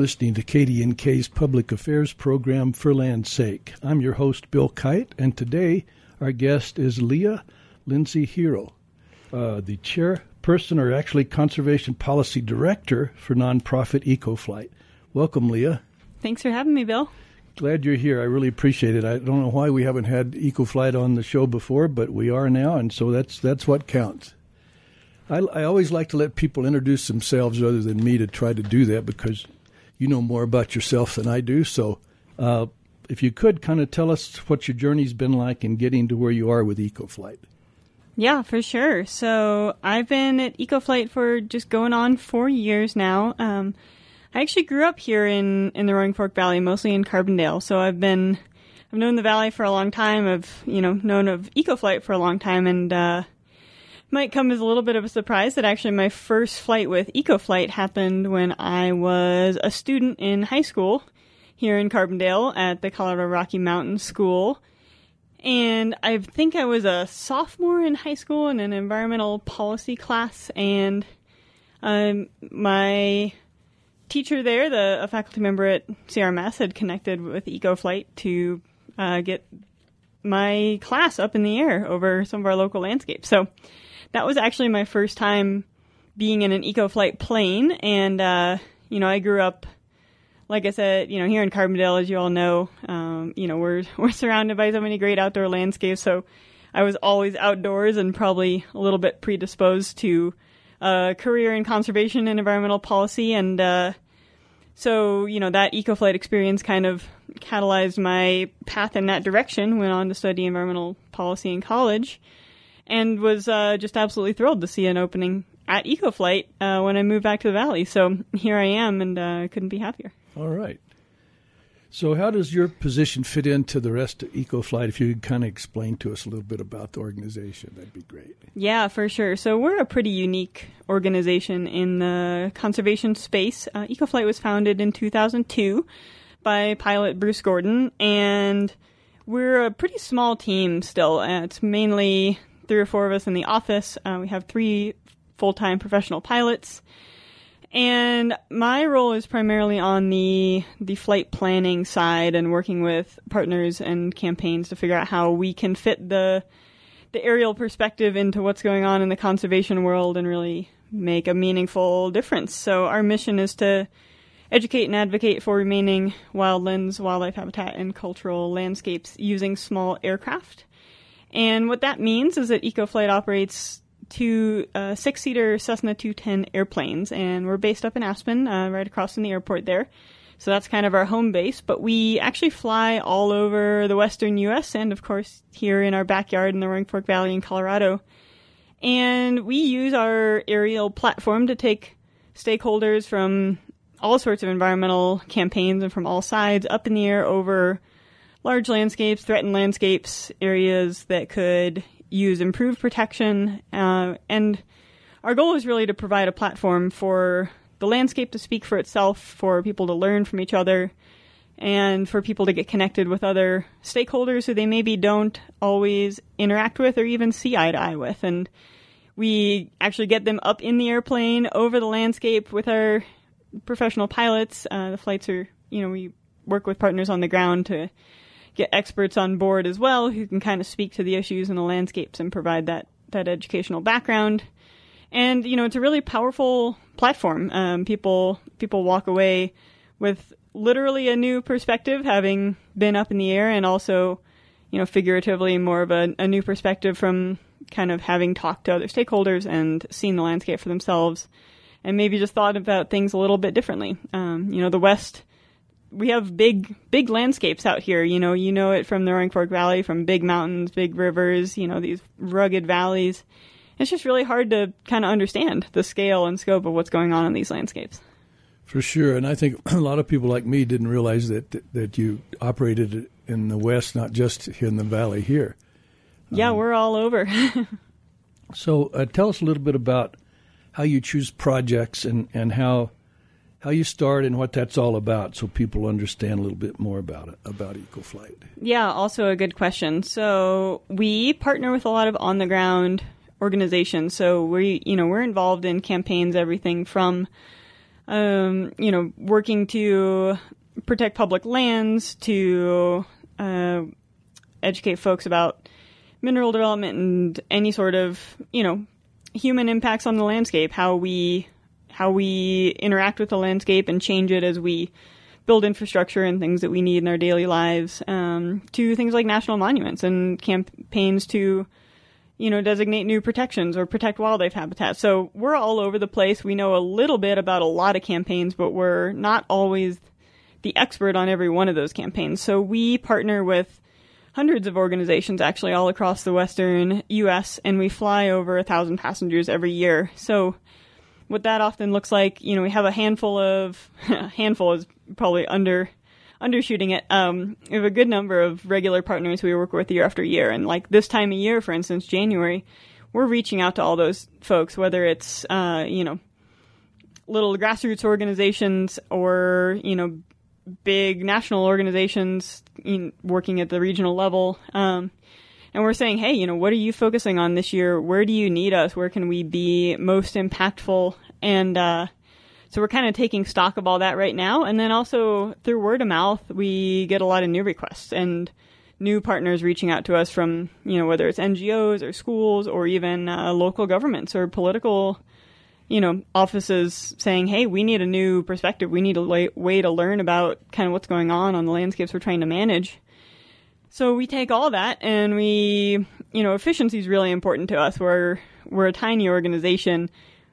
listening to KDNK's Public Affairs program, For Land's Sake. I'm your host, Bill Kite, and today our guest is Leah Lindsay Hero, the chairperson, or actually Conservation Policy Director for nonprofit EcoFlight. Welcome, Leah. Thanks for having me, Bill. Glad you're here. I really appreciate it. I don't know why we haven't had EcoFlight on the show before, but we are now, and so that's what counts. I always like to let people introduce themselves rather than me to try to do that because you know more about yourself than I do. So if you could kind of tell us what your journey's been like in getting to where you are with EcoFlight. Yeah, for sure. So I've been at EcoFlight for just going on 4 years now. I actually grew up here in the Roaring Fork Valley, mostly in Carbondale. So I've known the valley for a long time. I've known of EcoFlight for a long time, and might come as a little bit of a surprise that actually my first flight with EcoFlight happened when I was a student in high school here in Carbondale at the Colorado Rocky Mountain School. And I think I was a sophomore in high school in an environmental policy class, and my teacher there, a faculty member at CRMS, had connected with EcoFlight to get my class up in the air over some of our local landscapes. So that was actually my first time being in an EcoFlight plane, and I grew up, like I said, here in Carbondale, as you all know, we're surrounded by so many great outdoor landscapes. So I was always outdoors and probably a little bit predisposed to a career in conservation and environmental policy, and so that EcoFlight experience kind of catalyzed my path in that direction. Went on to study environmental policy in college, and was just absolutely thrilled to see an opening at EcoFlight when I moved back to the Valley. So here I am, and I couldn't be happier. All right. So how does your position fit into the rest of EcoFlight? If you could kind of explain to us a little bit about the organization, that'd be great. Yeah, for sure. So we're a pretty unique organization in the conservation space. EcoFlight was founded in 2002 by pilot Bruce Gordon, and we're a pretty small team still. It's mainly 3 or 4 of us in the office. We have 3 full-time professional pilots. And my role is primarily on the flight planning side and working with partners and campaigns to figure out how we can fit the aerial perspective into what's going on in the conservation world and really make a meaningful difference. So our mission is to educate and advocate for remaining wildlands, wildlife habitat, and cultural landscapes using small aircraft. And what that means is that EcoFlight operates 2 6-seater Cessna 210 airplanes, and we're based up in Aspen, right across from the airport there. So that's kind of our home base, but we actually fly all over the western U.S. and, of course, here in our backyard in the Roaring Fork Valley in Colorado. And we use our aerial platform to take stakeholders from all sorts of environmental campaigns and from all sides up in the air over large landscapes, threatened landscapes, areas that could use improved protection, and our goal is really to provide a platform for the landscape to speak for itself, for people to learn from each other, and for people to get connected with other stakeholders who they maybe don't always interact with or even see eye to eye with. And we actually get them up in the airplane over the landscape with our professional pilots. The flights are, we work with partners on the ground to get experts on board as well who can kind of speak to the issues in the landscapes and provide that educational background. And, it's a really powerful platform. People walk away with literally a new perspective, having been up in the air, and also, figuratively more of a new perspective from kind of having talked to other stakeholders and seen the landscape for themselves, and maybe just thought about things a little bit differently. The West, we have big landscapes out here. You know it from the Roaring Fork Valley, from big mountains, big rivers, these rugged valleys. It's just really hard to kind of understand the scale and scope of what's going on in these landscapes. For sure. And I think a lot of people like me didn't realize that you operated in the West, not just here in the valley here. Yeah, we're all over. So tell us a little bit about how you choose projects and how you start and what that's all about, so people understand a little bit more about it, about EcoFlight. Yeah, also a good question. So we partner with a lot of on-the-ground organizations. So we're involved in campaigns, everything from working to protect public lands, to educate folks about mineral development and any sort of, human impacts on the landscape, how we interact with the landscape and change it as we build infrastructure and things that we need in our daily lives, to things like national monuments and campaigns to, designate new protections or protect wildlife habitat. So we're all over the place. We know a little bit about a lot of campaigns, but we're not always the expert on every one of those campaigns. So we partner with hundreds of organizations actually all across the western U.S., and we fly over 1,000 passengers every year. So what that often looks like, we have a handful is probably undershooting it. We have a good number of regular partners we work with year after year. And like this time of year, for instance, January, we're reaching out to all those folks, whether it's, little grassroots organizations or, big national organizations working at the regional level. And we're saying, hey, what are you focusing on this year? Where do you need us? Where can we be most impactful? And so we're kind of taking stock of all that right now. And then also through word of mouth, we get a lot of new requests and new partners reaching out to us from, whether it's NGOs or schools or even local governments or political offices saying, hey, we need a new perspective. We need a way to learn about kind of what's going on the landscapes we're trying to manage. So we take all that and efficiency is really important to us. We're a tiny organization.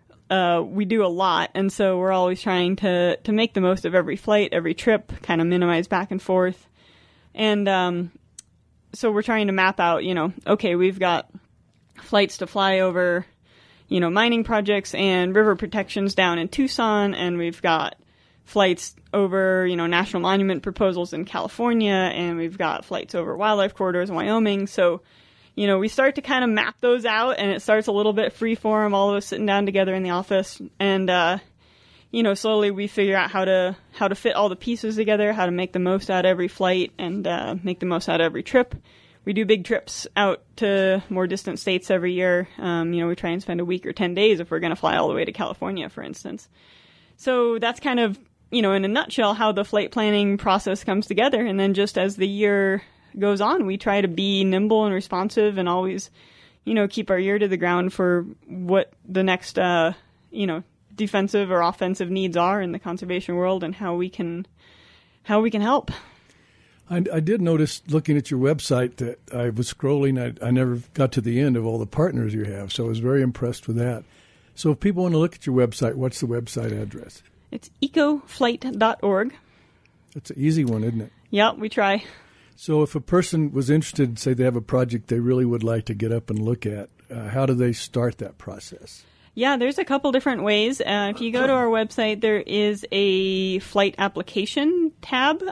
We do a lot. And so we're always trying to make the most of every flight, every trip, kind of minimize back and forth. And so we're trying to map out, okay, we've got flights to fly over mining projects and river protections down in Tucson, and we've got flights over, national monument proposals in California, and we've got flights over wildlife corridors in Wyoming. So, we start to kind of map those out, and it starts a little bit free form, all of us sitting down together in the office, and, slowly we figure out how to fit all the pieces together, how to make the most out of every flight, and make the most out of every trip. We do big trips out to more distant states every year. We try and spend a week or 10 days if we're going to fly all the way to California, for instance. So that's kind of, in a nutshell, how the flight planning process comes together. And then just as the year goes on, we try to be nimble and responsive and always, keep our ear to the ground for what the next, defensive or offensive needs are in the conservation world and how we can help. I did notice, looking at your website, that I was scrolling. I never got to the end of all the partners you have, so I was very impressed with that. So if people want to look at your website, what's the website address? It's ecoflight.org. It's an easy one, isn't it? Yeah, we try. So if a person was interested, say they have a project they really would like to get up and look at, how do they start that process? Yeah, there's a couple different ways. If you go to our website, there is a flight application tab.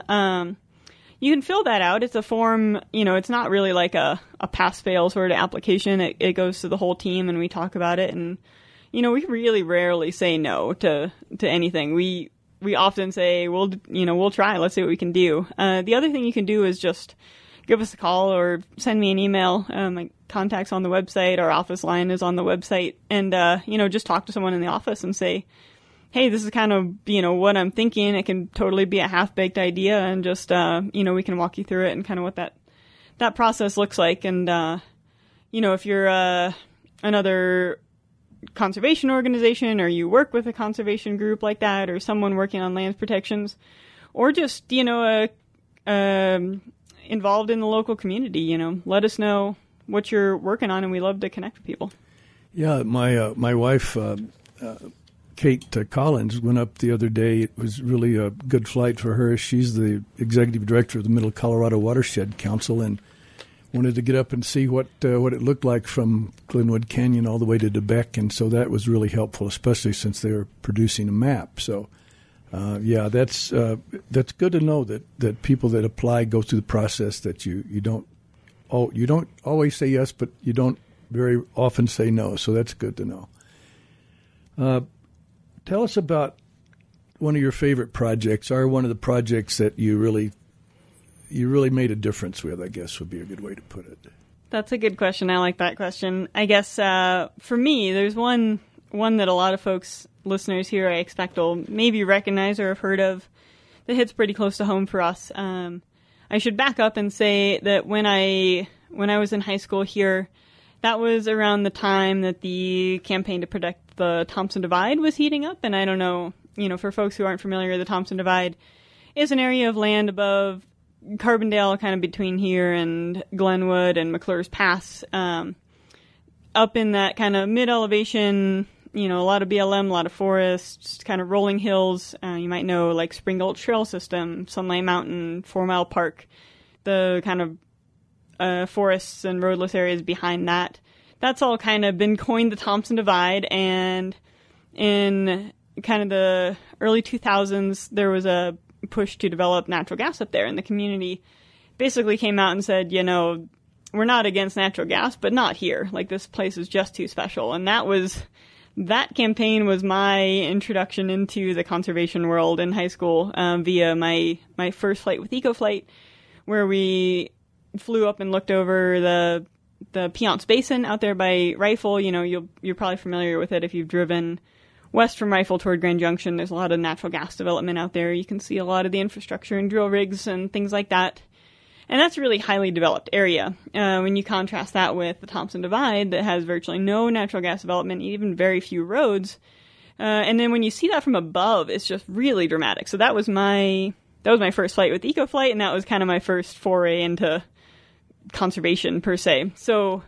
You can fill that out. It's a form, it's not really like a pass-fail sort of application. It goes to the whole team and we talk about it. And, we really rarely say no to anything. We often say, we'll try. Let's see what we can do. The other thing you can do is just give us a call or send me an email. My contact's on the website. Our office line is on the website. And, just talk to someone in the office and say, hey, this is kind of, what I'm thinking. It can totally be a half-baked idea, and just, we can walk you through it and kind of what that process looks like. And, if you're another conservation organization or you work with a conservation group like that or someone working on land protections or just, involved in the local community, let us know what you're working on, and we love to connect with people. Yeah, my wife, Kate Collins, went up the other day. It was really a good flight for her. She's the executive director of the Middle Colorado Watershed Council and wanted to get up and see what it looked like from Glenwood Canyon all the way to DeBeck. And so that was really helpful, especially since they were producing a map. So, that's good to know that people that apply go through the process, that you don't always say yes, but you don't very often say no. So that's good to know. Tell us about one of your favorite projects, or one of the projects that you really made a difference with, I guess would be a good way to put it. That's a good question. I like that question. I guess for me, there's one one that a lot of folks, listeners here, I expect will maybe recognize or have heard of, that hits pretty close to home for us. I should back up and say that when I was in high school here, that was around the time that the campaign to protect the Thompson Divide was heating up. And I don't know, for folks who aren't familiar, the Thompson Divide is an area of land above Carbondale, kind of between here and Glenwood and McClure's Pass, up in that kind of mid-elevation, a lot of BLM, a lot of forests, kind of rolling hills. You might know, like Spring Gulch Trail System, Sunlight Mountain, 4 Mile Park, the kind of forests and roadless areas behind that. That's all kind of been coined the Thompson Divide, and in kind of the early 2000s, there was a push to develop natural gas up there, and the community basically came out and said, we're not against natural gas, but not here. Like, this place is just too special. And that campaign was my introduction into the conservation world in high school, via my first flight with EcoFlight, where we flew up and looked over the Piceance Basin out there by Rifle. You're probably familiar with it if you've driven west from Rifle toward Grand Junction. There's a lot of natural gas development out there. You can see a lot of the infrastructure and drill rigs and things like that. And that's a really highly developed area. When you contrast that with the Thompson Divide that has virtually no natural gas development, even very few roads. And then when you see that from above, it's just really dramatic. So that was my first flight with EcoFlight, and that was kind of my first foray into conservation per se. So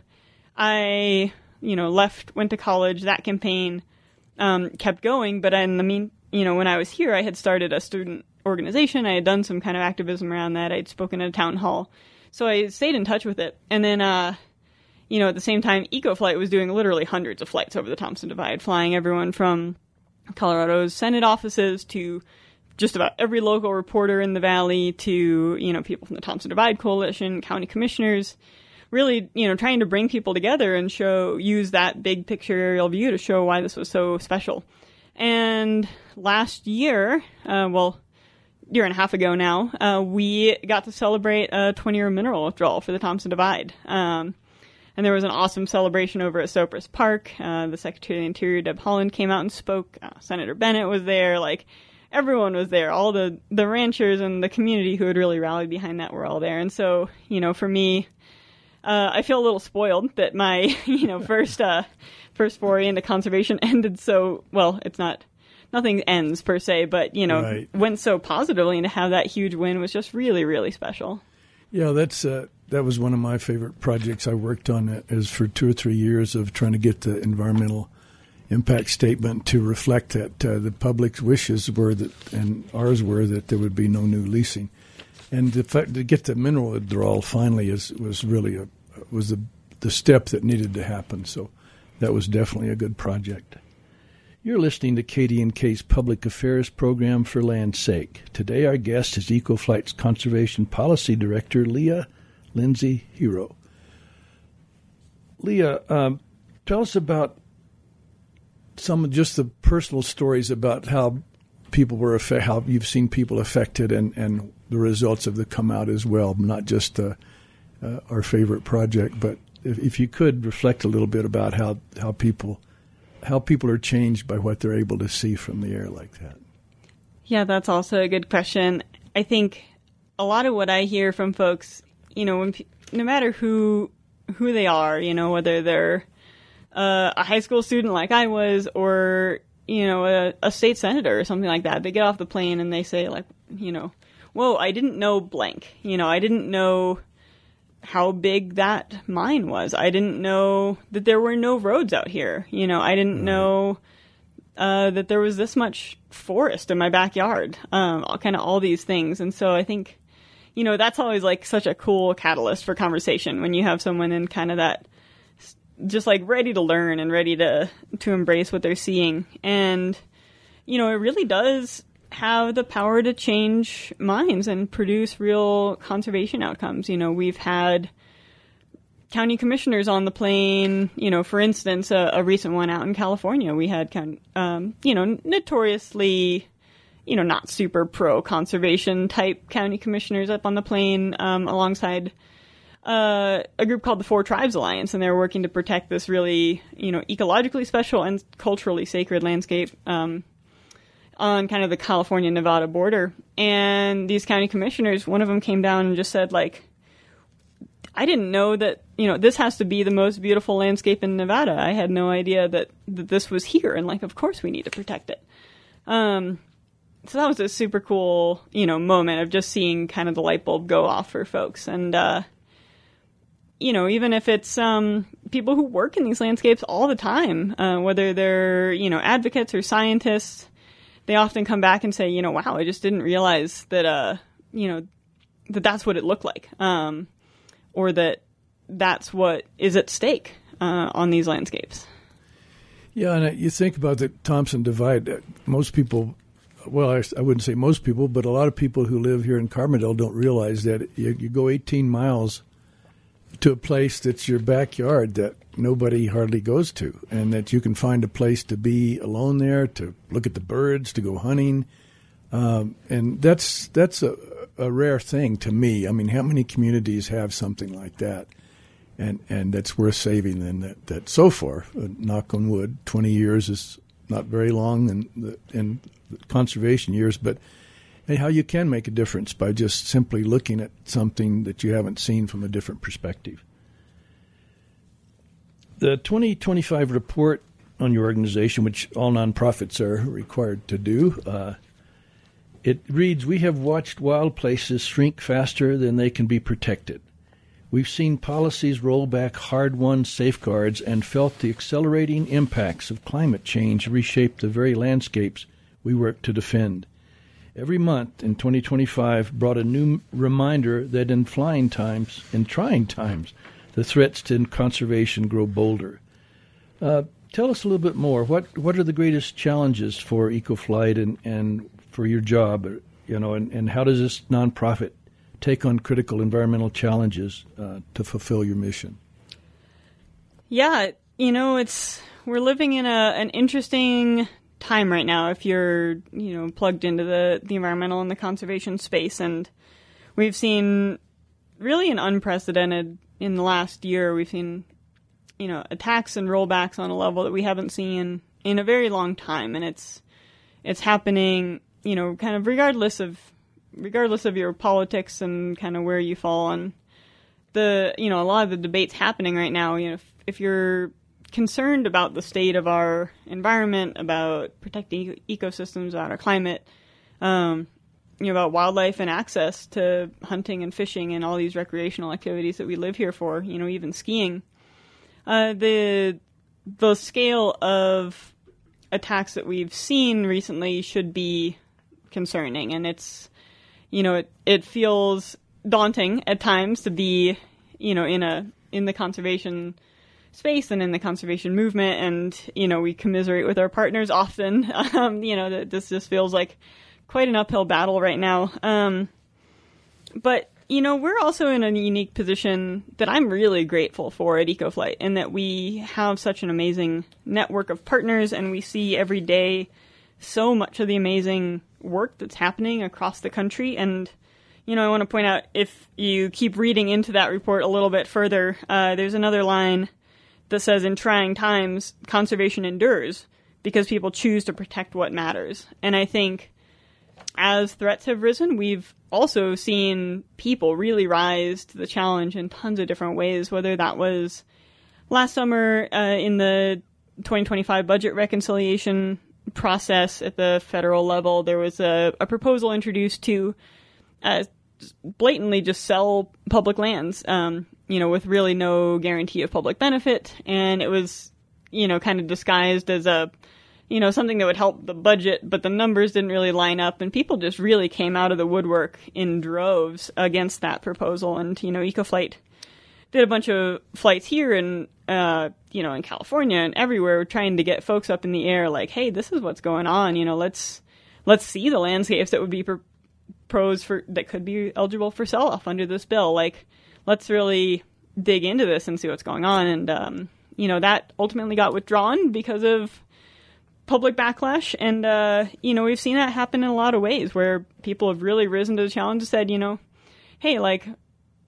I, went to college. That campaign kept going, but when I was here, I had started a student organization. I had done some kind of activism around that. I'd spoken at a town hall. So I stayed in touch with it. And then, at the same time, EcoFlight was doing literally hundreds of flights over the Thompson Divide, flying everyone from Colorado's Senate offices to just about every local reporter in the valley to, people from the Thompson Divide Coalition, county commissioners, really, trying to bring people together and use that big picture aerial view to show why this was so special. And last year, year and a half ago now, we got to celebrate a 20-year mineral withdrawal for the Thompson Divide. And there was an awesome celebration over at Sopris Park. The Secretary of the Interior, Deb Haaland, came out and spoke. Senator Bennett was there. Like, everyone was there. All the ranchers and the community who had really rallied behind that were all there. And so, for me, I feel a little spoiled that my, first foray into conservation ended so, well, it's not... Nothing ends per se, but, Right. Went so positively, and to have that huge win was just really, really special. Yeah, that was one of my favorite projects I worked on is for 2 or 3 years of trying to get the environmental impact statement to reflect that the public's wishes were that, and ours were, that there would be no new leasing. And to get the mineral withdrawal finally was really the step that needed to happen. So that was definitely a good project. You're listening to KDNK's Public Affairs program for Land's Sake. Today our guest is EcoFlight's Conservation Policy Director, Leah Lindsay Hero. Leah, tell us about some of just the personal stories about how people were how you've seen people affected and the results of the come out as well, not just our favorite project, but if you could reflect a little bit about how people are changed by what they're able to see from the air like that. Yeah, that's also a good question. I think a lot of what I hear from folks, no matter who they are, whether they're a high school student like I was or, a state senator or something like that, they get off the plane and they say like, whoa, I didn't know blank. I didn't know how big that mine was. I didn't know that there were no roads out here. I didn't know that there was this much forest in my backyard. Kind of all these things. And so I think, that's always like such a cool catalyst for conversation when you have someone in kind of that just like ready to learn and ready to embrace what they're seeing. And, it really does have the power to change minds and produce real conservation outcomes. We've had county commissioners on the plane, for instance, a recent one out in California. We had, notoriously, not super pro-conservation type county commissioners up on the plane alongside a group called the Four Tribes Alliance, and they're working to protect this really, ecologically special and culturally sacred landscape on kind of the California-Nevada border. And these county commissioners, one of them came down and just said, like, I didn't know that, this has to be the most beautiful landscape in Nevada. I had no idea that this was here, and, like, of course we need to protect it. So that was a super cool, moment of just seeing kind of the light bulb go off for folks. And, even if it's people who work in these landscapes all the time, whether they're, advocates or scientists, they often come back and say, wow, I just didn't realize that, that that's what it looked like, or that that's what is at stake on these landscapes. Yeah, and you think about the Thompson Divide, most people, well, I wouldn't say most people, but a lot of people who live here in Carbondale don't realize that you go 18 miles to a place that's your backyard that nobody hardly goes to, and that you can find a place to be alone there, to look at the birds, to go hunting. And that's a rare thing to me. I mean, how many communities have something like that? And that's worth saving. And that so far, knock on wood, 20 years is not very long in conservation years, but how you can make a difference by just simply looking at something that you haven't seen from a different perspective. The 2025 report on your organization, which all nonprofits are required to do, it reads, "We have watched wild places shrink faster than they can be protected. We've seen policies roll back hard-won safeguards and felt the accelerating impacts of climate change reshape the very landscapes we work to defend. Every month in 2025 brought a new reminder that in trying times, the threats to conservation grow bolder." Tell us a little bit more. What are the greatest challenges for EcoFlight and for your job, and how does this nonprofit take on critical environmental challenges to fulfill your mission? Yeah, we're living in an interesting time right now if you're, plugged into the environmental and the conservation space. And we've seen really an unprecedented, in the last year, we've seen, attacks and rollbacks on a level that we haven't seen in a very long time. And it's happening, kind of regardless of your politics and kind of where you fall on a lot of the debates happening right now. If you're concerned about the state of our environment, about protecting ecosystems, about our climate, about wildlife and access to hunting and fishing and all these recreational activities that we live here for, even skiing, the scale of attacks that we've seen recently should be concerning. And it's, it feels daunting at times to be, in the conservation space and in the conservation movement. And, we commiserate with our partners often, that this just feels like quite an uphill battle right now. But, we're also in a unique position that I'm really grateful for at EcoFlight, in that we have such an amazing network of partners, and we see every day so much of the amazing work that's happening across the country. And, I want to point out, if you keep reading into that report a little bit further, there's another line that says, "In trying times, conservation endures because people choose to protect what matters." And I think as threats have risen, we've also seen people really rise to the challenge in tons of different ways, whether that was last summer in the 2025 budget reconciliation process at the federal level. There was a proposal introduced to blatantly just sell public lands, with really no guarantee of public benefit. And it was, kind of disguised as something that would help the budget, but the numbers didn't really line up, and people just really came out of the woodwork in droves against that proposal. And, EcoFlight did a bunch of flights here and, in California and everywhere, trying to get folks up in the air like, hey, this is what's going on. Let's see the landscapes that would be that could be eligible for sell-off under this bill. Like, let's really dig into this and see what's going on. And, that ultimately got withdrawn because of public backlash. And, we've seen that happen in a lot of ways where people have really risen to the challenge and said, hey, like,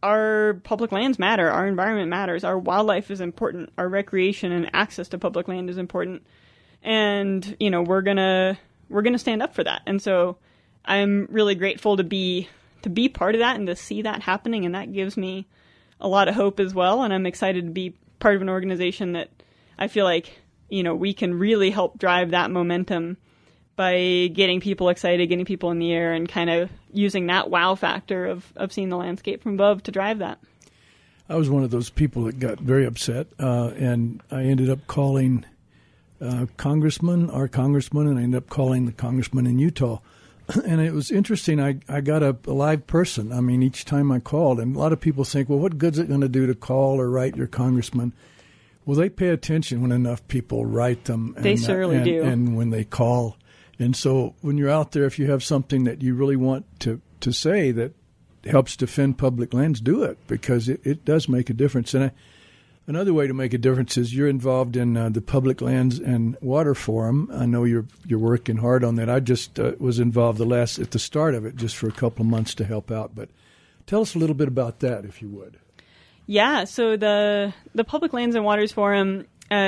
our public lands matter, our environment matters, our wildlife is important, our recreation and access to public land is important. And, we're gonna stand up for that. And so I'm really grateful to be part of that and to see that happening. And that gives me a lot of hope as well. And I'm excited to be part of an organization that I feel like, we can really help drive that momentum by getting people excited, getting people in the air, and kind of using that wow factor of seeing the landscape from above to drive that. I was one of those people that got very upset, and I ended up calling our congressman, and I ended up calling the congressman in Utah. And it was interesting. I got a live person. I mean, each time I called, and a lot of people think, well, what good's it going to do to call or write your congressman? Well, they pay attention when enough people write them. They certainly do. And when they call. And so when you're out there, if you have something that you really want to say that helps defend public lands, do it, because it does make a difference. And another way to make a difference is you're involved in the Public Lands and Water Forum. I know you're working hard on that. I just was involved at the start of it, just for a couple of months to help out. But tell us a little bit about that, if you would. Yeah, so the Public Lands and Waters Forum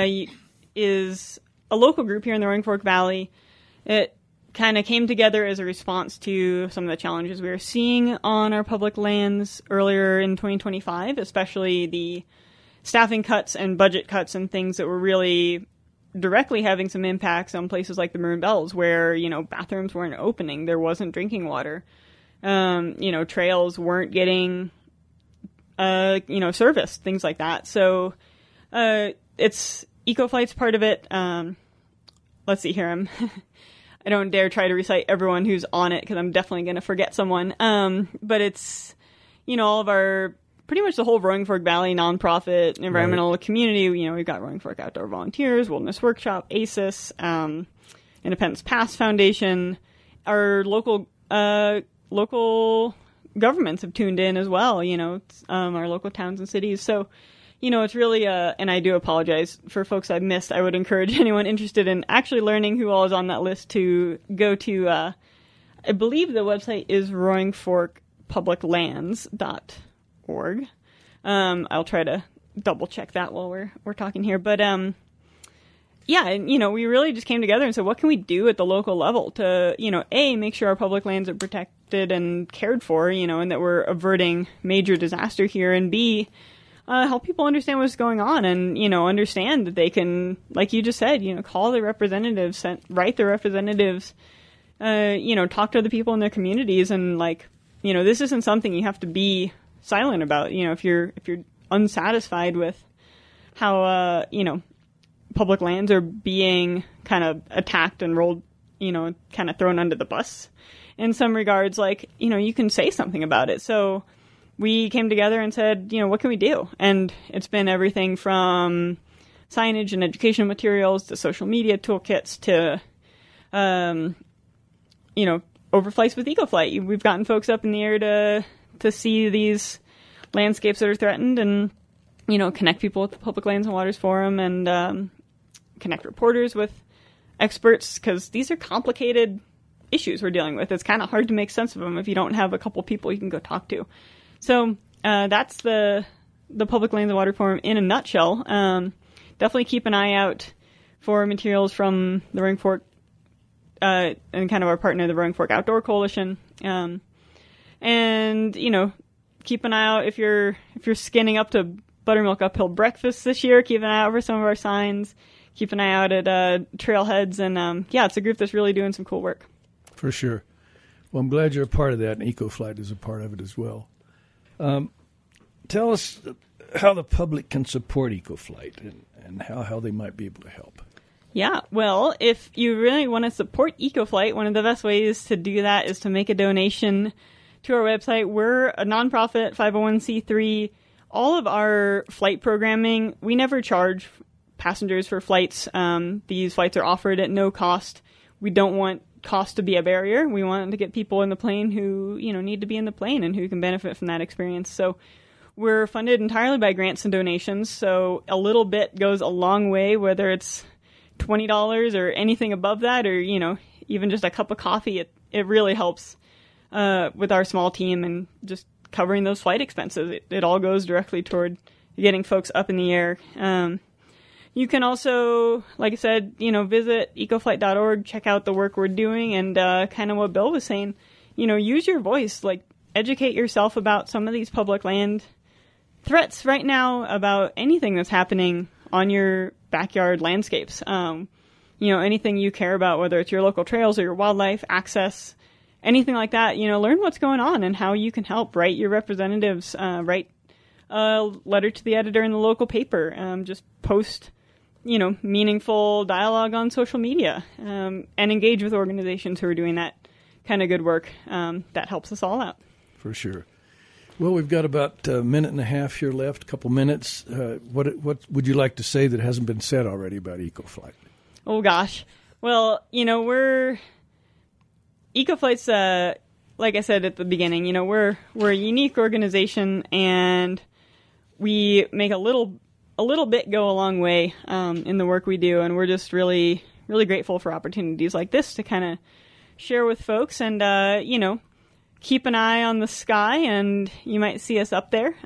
is a local group here in the Roaring Fork Valley. It kind of came together as a response to some of the challenges we were seeing on our public lands earlier in 2025, especially the staffing cuts and budget cuts and things that were really directly having some impacts on places like the Maroon Bells, where, bathrooms weren't opening, there wasn't drinking water, trails weren't getting service, things like that. So, it's EcoFlight's part of it. Let's see here. I don't dare try to recite everyone who's on it, because I'm definitely going to forget someone. But it's, all of our, pretty much the whole Roaring Fork Valley nonprofit environmental community. We've got Roaring Fork Outdoor Volunteers, Wilderness Workshop, ACES, Independence Pass Foundation. Our local governments have tuned in as well, our local towns and cities. So, it's really, and I do apologize for folks I've missed. I would encourage anyone interested in actually learning who all is on that list to go to, I believe the website is roaringforkpubliclands.org. I'll try to double check that while we're talking here. But, yeah, and, we really just came together and said, what can we do at the local level to, A, make sure our public lands are protected and cared for, and that we're averting major disaster here, and B, help people understand what's going on and, understand that they can, like you just said, call their representatives, write their representatives, talk to the people in their communities, and, this isn't something you have to be silent about. If you're unsatisfied with how, public lands are being kind of attacked and rolled, kind of thrown under the bus in some regards, you can say something about it. So we came together and said, what can we do? And it's been everything from signage and educational materials to social media toolkits to, overflights with EcoFlight. We've gotten folks up in the air to see these landscapes that are threatened and, connect people with the Public Lands and Waters Forum and connect reporters with experts, because these are complicated issues we're dealing with. It's kind of hard to make sense of them if you don't have a couple people you can go talk to. So that's the Public Lands and Water Forum in a nutshell. Definitely keep an eye out for materials from the Roaring Fork and kind of our partner, the Roaring Fork Outdoor Coalition. And keep an eye out if you're skinning up to Buttermilk Uphill Breakfast this year. Keep an eye out for some of our signs. Keep an eye out at trailheads. And it's a group that's really doing some cool work. For sure. Well, I'm glad you're a part of that, and EcoFlight is a part of it as well. Tell us how the public can support EcoFlight and how they might be able to help. Yeah, well, if you really want to support EcoFlight, one of the best ways to do that is to make a donation to our website. We're a nonprofit 501c3. All of our flight programming, we never charge passengers for flights. These flights are offered at no cost. We don't want cost to be a barrier. We want to get people in the plane who, need to be in the plane and who can benefit from that experience. So we're funded entirely by grants and donations. So a little bit goes a long way, whether it's $20 or anything above that, or, even just a cup of coffee. It really helps with our small team and just covering those flight expenses. It all goes directly toward getting folks up in the air. You can also, like I said, visit ecoflight.org, check out the work we're doing, and kind of what Bill was saying, use your voice, educate yourself about some of these public land threats right now, about anything that's happening on your backyard landscapes. Anything you care about, whether it's your local trails or your wildlife access, anything like that, learn what's going on and how you can help. Write your representatives, write a letter to the editor in the local paper, just post, meaningful dialogue on social media, and engage with organizations who are doing that kind of good work. That helps us all out. For sure. Well, we've got about a minute and a half here left, a couple minutes. What would you like to say that hasn't been said already about EcoFlight? Oh, gosh. Well, EcoFlight's, like I said at the beginning, we're a unique organization, and we make a little bit go a long way in the work we do, and we're just really, really grateful for opportunities like this to kind of share with folks, and, keep an eye on the sky, and you might see us up there.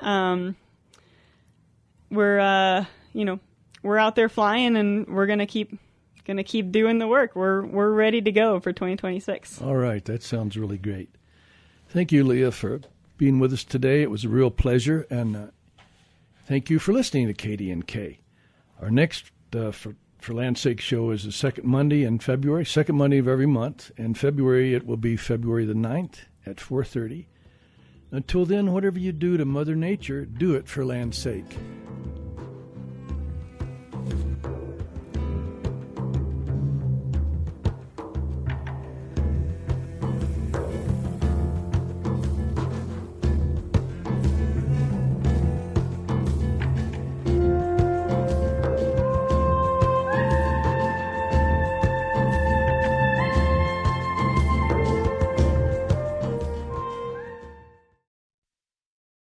We're out there flying, and we're going to keep doing the work. We're ready to go for 2026. All right, that sounds really great. Thank you, Leah, for being with us today. It was a real pleasure, and thank you for listening to KDNK. Our next for Land's Sake show is the second Monday in February, second Monday of every month. In February, it will be February the 9th at 4:30. Until then, whatever you do to Mother Nature, do it for Land's sake.